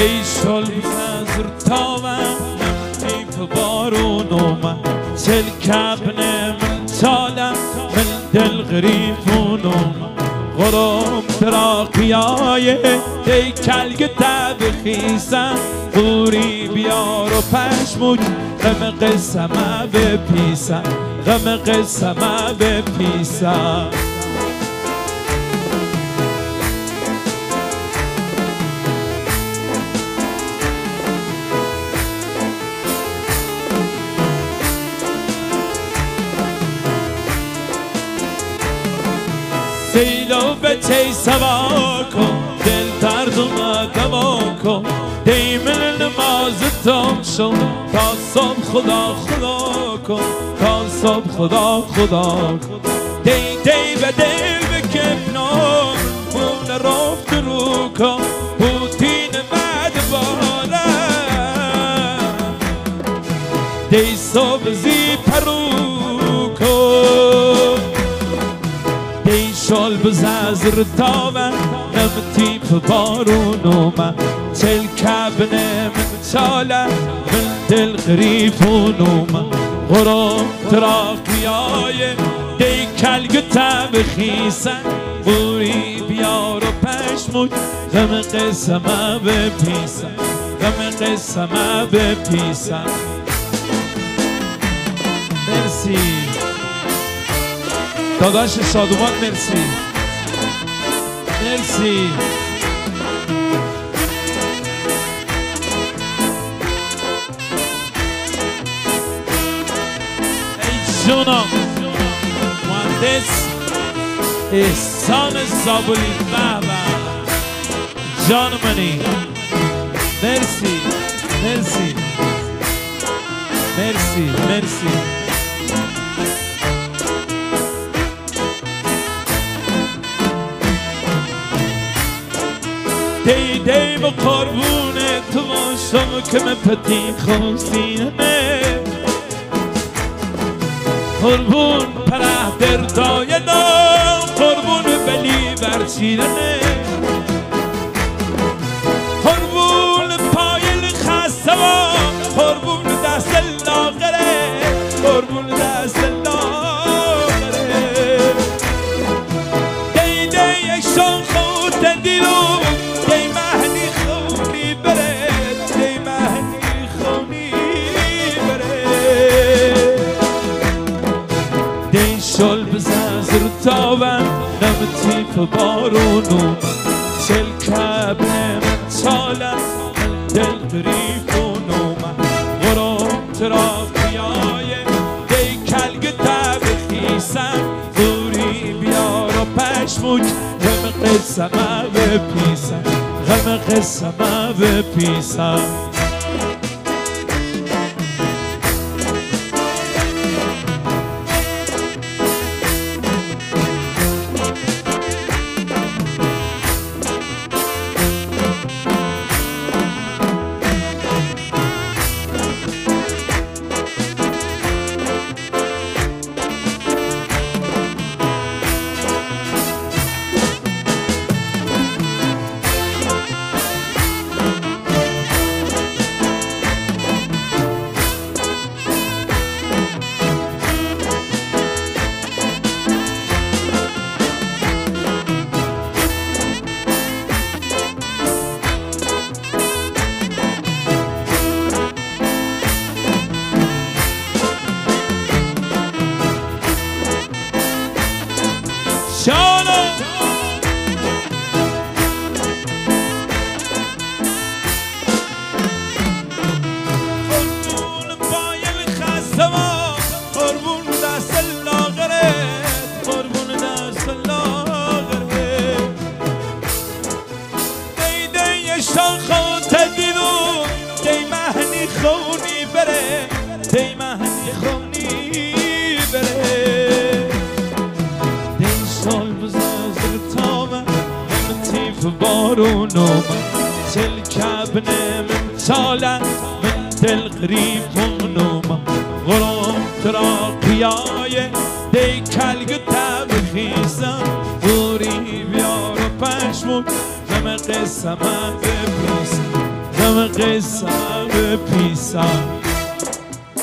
شل بزر تاوم نمتیف بارونوم تلکبن من تالم من دل غریفونوم غرام تراقیای دی کلگ تب خیسم قوری بیار و پشموک غم قسمه بپیسم غم قسمه بپیسم سیلو به چی سوا کن دل دردم دوا کن دیمن نماز تام شد تا صبح خدا خدا کن تا صبح خدا خدا کن دی به دل بکن نام بون رفت رو کن بوتین مدباره دی صبح زی پرو کن شال بزر تاوم نمتی بارونوم تلکبن من چاله من دل غریفونوم غرام تراقیای دی کلگ تب خیسن بوری بیار و پشموک غم قسمه بپیسن غم قسمه بپیسن مرسی داداش شادومان مرسی مرسی ای جونم مهندس احسان زابلی بابا جان منی مرسی مرسی مرسی مرسی دی با قربون تو باشم که من پتی خوزینه قربون پره دردای نام قربون بلی برچیرنه قربون پایل خسته و قربون دست لاغره قربون دست لاغره دی یک شان خود دیرو شل بزر تاوم نمتیف بارونوم تلکبن من چالم من دل غریفونوم غرام تراقیای دی کلگ تب خیسم دوری بیار و پشموک غم قسمه بپیسم غم قسمه بپیسم بارونوم تلکبن من چالم من دل غریفونوم غرام تراقیای دی کلگ تب خیسم بوری بیار و پشمون غم قسمه بپیسم همه قصه به پیسم